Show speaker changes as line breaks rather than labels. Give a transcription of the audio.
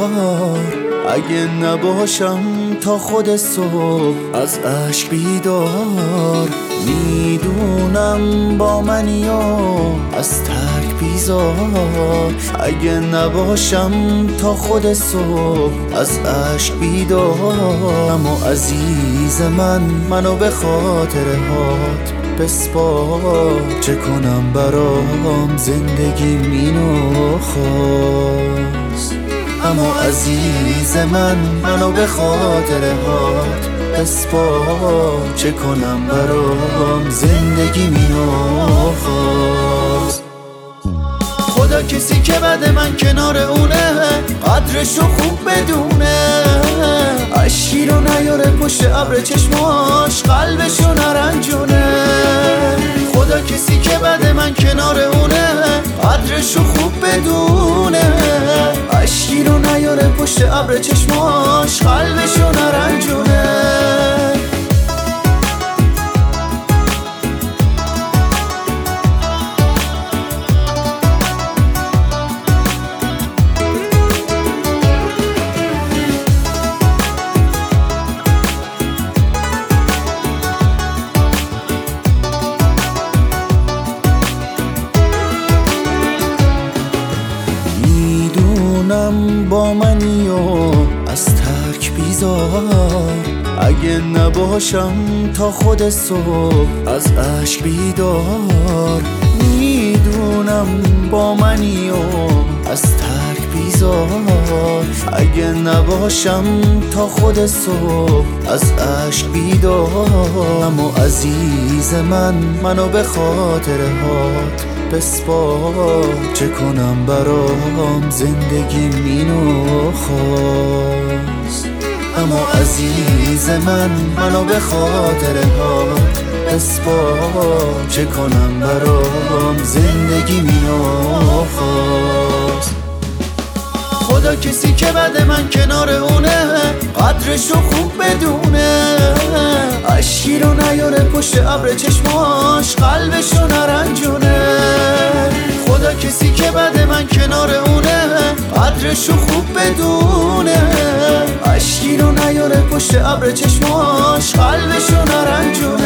اگه نباشم تا خود صبح از عشق بیدار. میدونم با منی و از ترک بیزار. اگه نباشم تا خود صبح از عشق بیدار. اما عزیز منو به خاطر هات بسپار. چه کنم برام زندگیم اینو خواست. اما عزیز منو به خاطر هات بسپار. چه کنم برام زندگیم اینو خواست. خدا کسی که بعد من کنار اونه قدرشو خوب بدونه. اشکی رو نیاره پشت ابر چشماش قلبشو نرنجونه. خدا کسی که بعد من کنار اونه قدرشو خوب بدونه. اشکی رو نیاره پشت ابر چشماش قلبشو نرنجونه. با منی و از ترک بیزار. اگه نباشم تا خود صبح از عشق بیدار. میدونم با منی و از ترک بیزار. اگه نباشم تا خود صبح از عشق بیدار. اما عزیز منو به خاطر هات بسپار. چه کنم برام زندگیم اینو خواست. اما عزیز منو به خاطر هات بسپار. چه کنم برام زندگیم اینو خواست. خدا کسی که بعد من کنار اونه قدرشو خوب بدونه. اشکی رو نیاره پشت ابر چشماش قلبشو نرنجونه. خدا کسی که بعد من کنار اونه قدرشو خوب بدونه. اشکی رو نیاره پشت ابر چشماش قلبشو نرنجونه.